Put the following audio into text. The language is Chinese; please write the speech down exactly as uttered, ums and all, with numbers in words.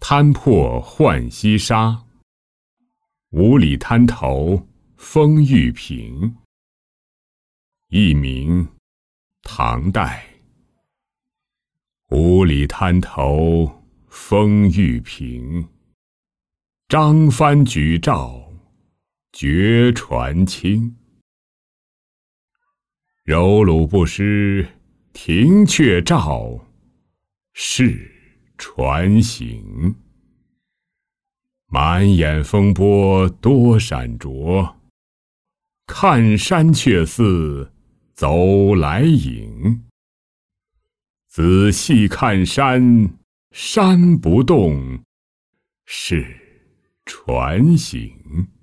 滩破浣溪沙，五里滩头风雨平。佚名，唐代。五里滩头风雨平，张帆举照绝船倾。柔鲁不失停却照，是船行。满眼风波多闪着，看山却似走来影。仔细看山，山不动，是船行。